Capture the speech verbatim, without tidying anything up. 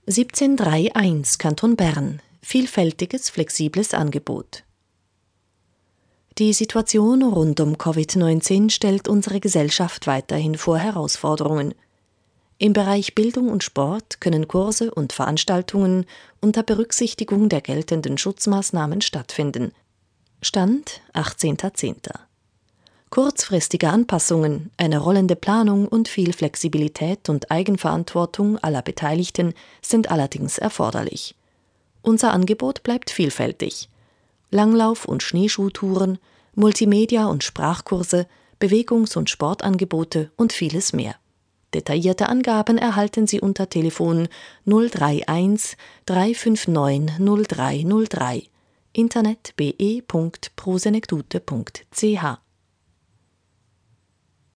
siebzehn drei eins Kanton Bern. Vielfältiges, flexibles Angebot. Die Situation rund um Covid neunzehn stellt unsere Gesellschaft weiterhin vor Herausforderungen. Im Bereich Bildung und Sport können Kurse und Veranstaltungen unter Berücksichtigung der geltenden Schutzmaßnahmen stattfinden. Stand achtzehnter zehnter Kurzfristige Anpassungen, eine rollende Planung und viel Flexibilität und Eigenverantwortung aller Beteiligten sind allerdings erforderlich. Unser Angebot bleibt vielfältig. Langlauf- und Schneeschuhtouren, Multimedia- und Sprachkurse, Bewegungs- und Sportangebote und vieles mehr. Detaillierte Angaben erhalten Sie unter Telefon null drei eins drei fünf neun null drei null drei, Internet be punkt prosenectute punkt ch.